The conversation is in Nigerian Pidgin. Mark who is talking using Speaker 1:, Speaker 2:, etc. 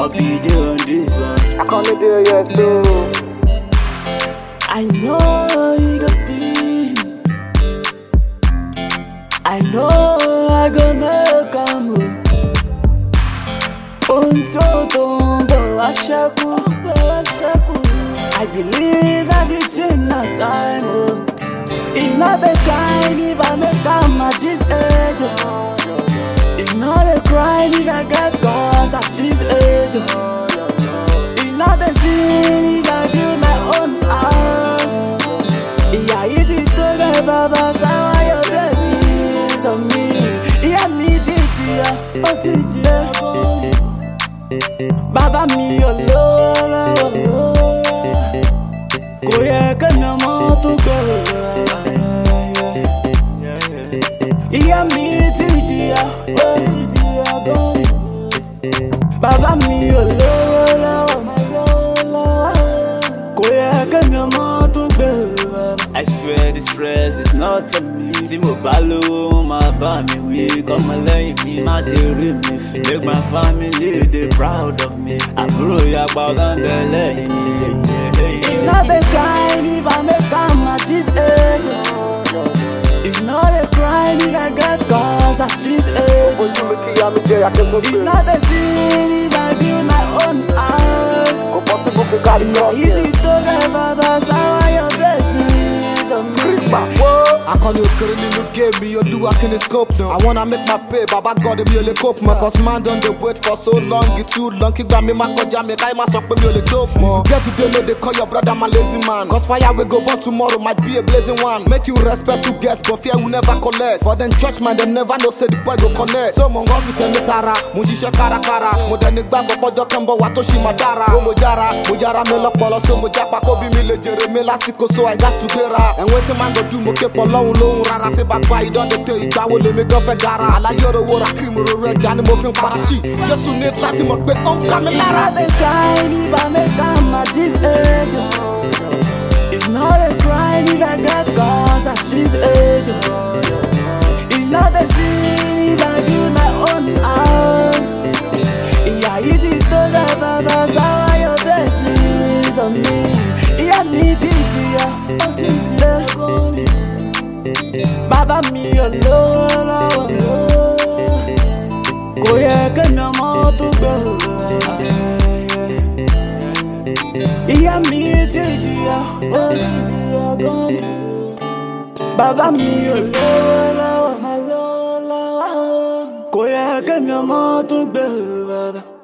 Speaker 1: I'll be there on this one.
Speaker 2: I can't do it yet, so
Speaker 1: I know you got be. I know I gonna come. I believe everything at time. It's not a crime if I make come at this age. It's not a crime if I get cause at this age. It's not a sin if I build my own house. Yeah, it is to the Baba, so I your blessings on me. Yeah, me titi, oh titi, Baba mi ololo, kò yẹ kẹ́nà mọ́ tó gbọ́. Ìyá mi ti jìyà, ó ti jìyà gan. Baba mi ololo, kò yẹ kẹ́nà mọ́ tó gbọ́. I swear this stress is not for me. Tí mo bá lówó, máa bá mi wí. Kọ́mọ lẹ́yìn mi, má ṣe rí mi fi. Make my family dey proud of me. Àbúrò yapa ọ̀gá ń bẹ lẹ́yìn mi. It's not a crime if I make come at this age. It's not a crime if I get cause at this age. It's not a sin if I build my own house. Yeah, easy to get Baba, sour your blessings on me.
Speaker 2: I can't you gave me your do I can scope now. I wanna make my pay, Baba God me only cope more. Cause man done the wait for so long, it's too long. Keep me my koja, make I must up me only dope more. Get to know they call your brother my lazy man. Cause fire will go burn tomorrow, might be a blazing one. Make you respect to get, but fear will never collect. For then church man, them never know say the boy go connect. So mon gosu tell me tara, mujisha kara kara. Modernic bag up ojo kembo watoshi madara. Go mojara me lock bolo so mojapa kobi me lejere me lasiko so I got to get her. And when the man go do mo keep alone rara say back by don't they tell you that will make go for gara. Ala yoro wora krimoro red and mo fin parashi. Just need lati mo pe on Kamilara.
Speaker 1: It's not a crime if I make come at this age. It's not a crime if I get cause at this age. It's not a sin if I build my own house. Yeah, it is to the Baba, sour your blessings on me. Yeah, me titi, oh titi, Baba mi ololo, kò yẹ kẹ́nà mọ́ tó gbọ́. Ìyá mi ti jìyà, ó ti jìyà gan. Baba mi ololo, kò yẹ kẹ́nà mọ́ tó gbọ́.